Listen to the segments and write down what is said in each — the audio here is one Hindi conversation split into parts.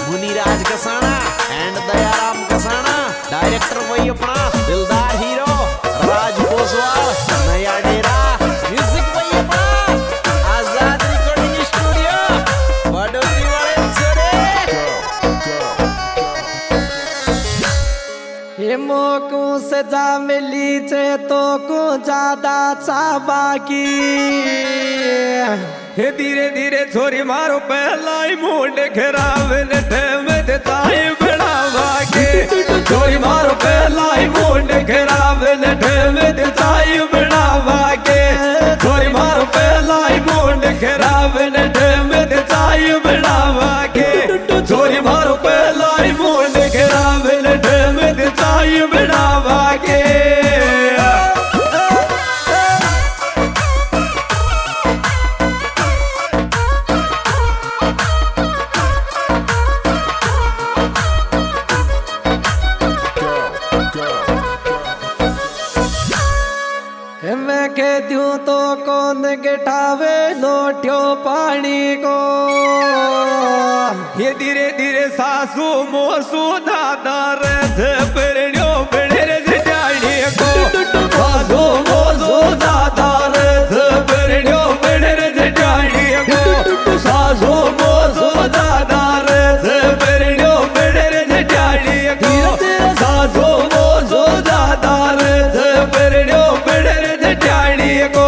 मुनीराज कसाना एंड दयाराम कसाना। डायरेक्टर वही अपना दिलदार हीरो राज पोसवाल। नया डेरा म्यूजिक वही अपना आजाद रिकॉर्डिंग स्टूडियो बड़ोली वाले छोरे। ये मोकू सजा मिली चे तो को ज्यादा चाबा की। हे धीरे धीरे छोरी मारो पहला ही मूड खराब ने में ताई बढ़ावा के। छोरी मारो पहला ही मूड खराब ने में ताई बढ़ावा के। छोरी मारो पहला ही मूड खराब ने में ताई बढ़ावा के। छोरी मारो पहला ही मूड खराब ने में ताई बढ़ावा के। मैं कह दूं तो कौन गिटावे लोटियो पानी को। ये धीरे धीरे सासू मोसू दादा रे पेड़ियों पेड़े रे जाने को। सासू मोसू दादा रे पेड़ियों पेड़े रे जाने को। सासू मोसू दादा रे पेड़ियों पेड़े रे जाने को। सासू मोसू दादा रे पेड़ियों पेड़े रे जाने को।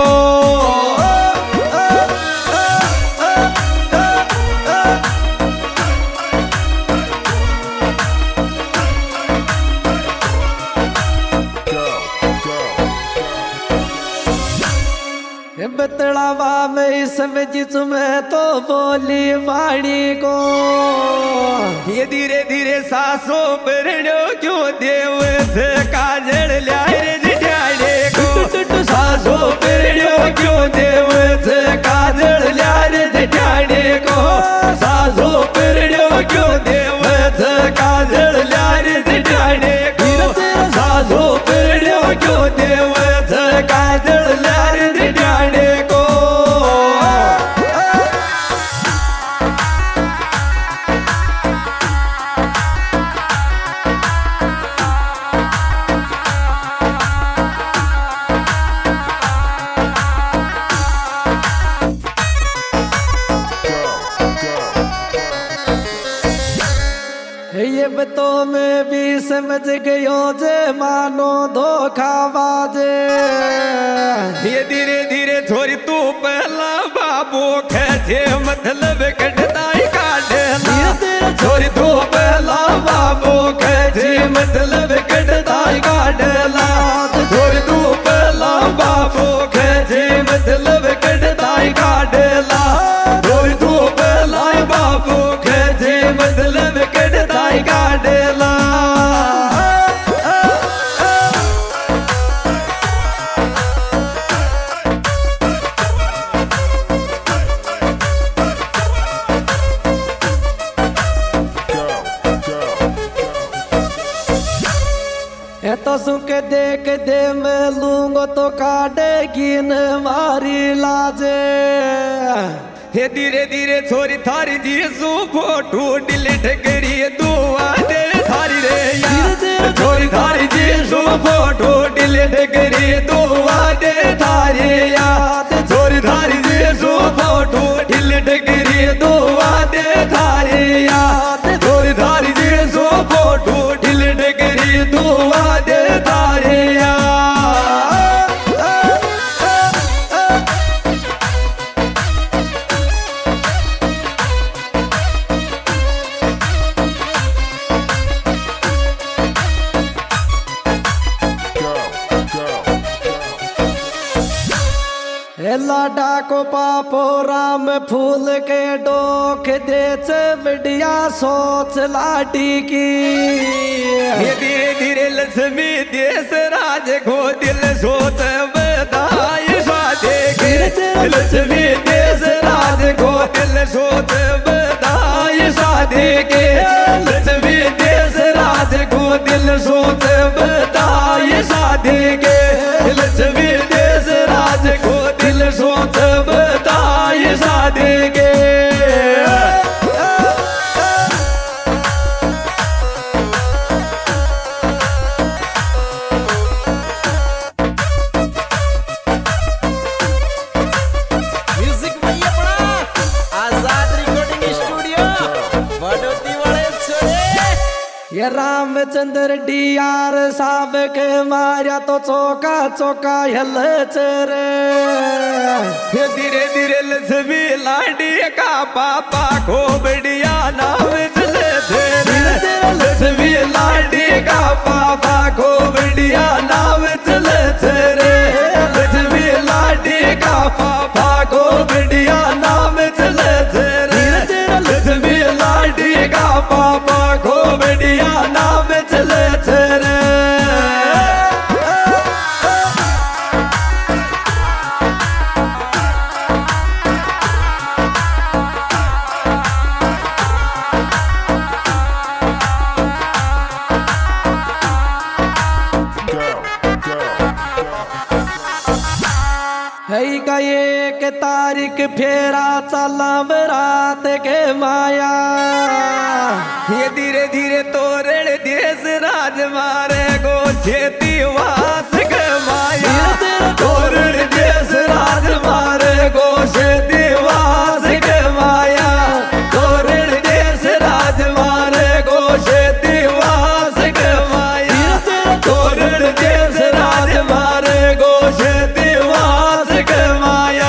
बतलावा में समझी तुम्हें तो बोली वाणी को। ये धीरे धीरे सासो पेड़ो क्यों देव से काजल ल्याए रे जिठाने को। सासो पेड़ो क्यों देव से काजल ल्याए रे जिठाने को। सासो पेड़ो क्यों देव से काजल ल्याए रे जिठाने को। सासो पेड़ो क्यों देव से काजल ल्याए रे जिठाने को। ये बतो मैं भी समझ गयो जे मानो धोखाबाजे। ये धीरे धीरे छोरी तू पहला बाबू खेचे मतलब कटदाई काटेला। छोरी तू पहला बाबू खेचे मतलब कटदाई काटेला। छोरी तू पहला बाबू खेचे मतलब कटदाई काटेला। छोरी तू पहला बाबू खेचे मतलब कटदाई काटेला। ये तो सुख देख दे मैं लूंगा तो काटेगी न मारी लाजे। हे धीरे धीरे छोरी थारी जीसू फोटो डिलीट करी दुआ दे थारी रे यार। छोरी थारी जीसू फोटो डिलीट करी दुआ दे थारी यार। छोरी थारी जीसू फोटो डिलीट करी दुआ दे थारी यार। छोरी थारी जीसू फोटो डिलीट करी दुआ दे थारी यार। लाडा को पापो राम फूल के डोख दे बढ़िया सोच लाडी की। ये धीरे धीरे लक्ष्मी देश राज को दिल सोच बधाई साधे के। लक्ष्मी देश राज को दिल सोच बधाई साधे के। लक्ष्मी देश राज को दिल सोच बधाई साधे के। लक्ष्मी देश राज को दिल सोच बधाई साधे के। ये रामचंद्र डीआर साहब के मारिया तो चौका चौका हल रे। धीरे धीरे लक्ष्मी लाडी का पापा को बढ़िया नाम चले थे। लक्ष्मी लाडी का पापा को बढ़िया नाम चले थे रे। लक्ष्मी लाडी का पापा को बढ़िया नाम चले थे रे। लक्ष्मी लाडी का पापा को बढ़िया नाम चले थे रे। है का एक तारीख फेरा चलाम रात के माया। ये धीरे धीरे तोरण देश राज मारे गो खेती वास के माया। तोरण देश राज मारे गो खेती वास के माया। तोरण देश राज मारे गो खेती वास के माया। तोरण देश राज मारे गो खेती वास के माया।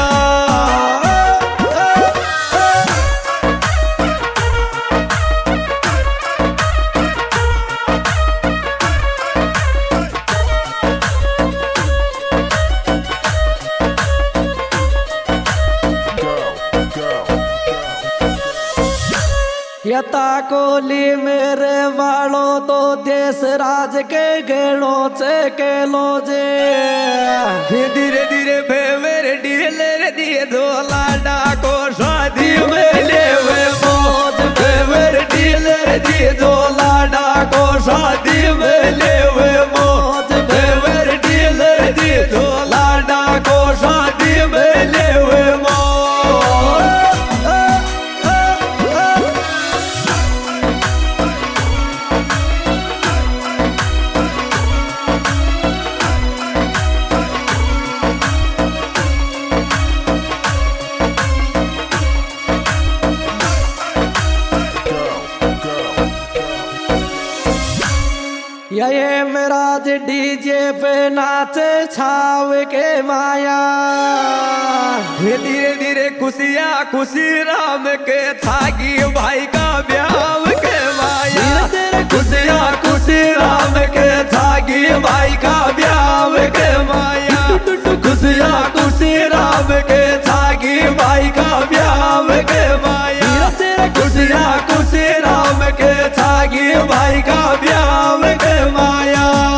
यता कोली मेरे वालों तो देश राज के गेड़ों से के लो जे। धीरे धीरे बेवर डीलर दिए धोला डाको शादी में ले वे मौज। बेवर डीलर दिए धोला डाको शादी में ले वे मौज। बेवर डीलर दिए धोला डाको शादी में ले वे मौज। ये मेरा डीजे पे नाचे छाव के माया। धीरे धीरे खुशिया खुशी राम के थागी भाई का ब्याह के माया। खुशिया खुशी राम के थागी भाई का ब्याह के माया। खुशिया खुशी राम के थागी भाई का ब्याह के माया। खुशिया खुशी राम के थागी भाई का ब्याह के माया।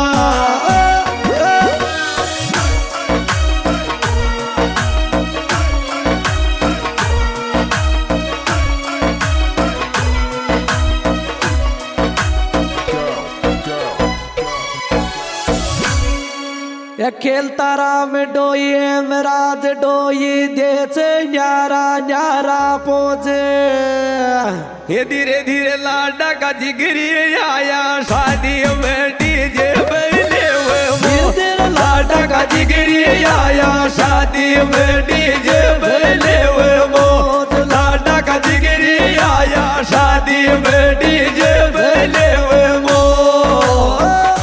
ये खेलता राम डोई राज डोई देच न्यारा न्यारा पोजे। ये धीरे धीरे लाडा का जिगरी आया शादी में डीजे बजले हुए मोर। लाडा का जिगरी आया शादी में डीजे बजले हुए मोर। लाडा का जिगरी आया शादी में डीजे बजले हुए मोर।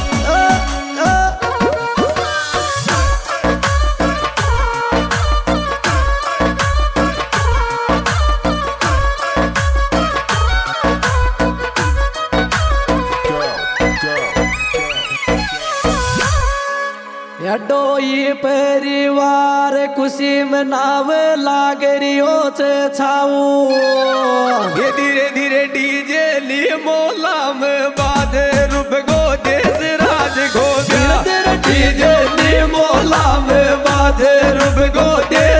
डोई परिवार खुशी मनाव लाग रियो से छाऊ। ये धीरे धीरे डीजे ली मोला में बाधे रूप गो देश राज गो गया। डीजे ली मोला में बाधे रूप गो देश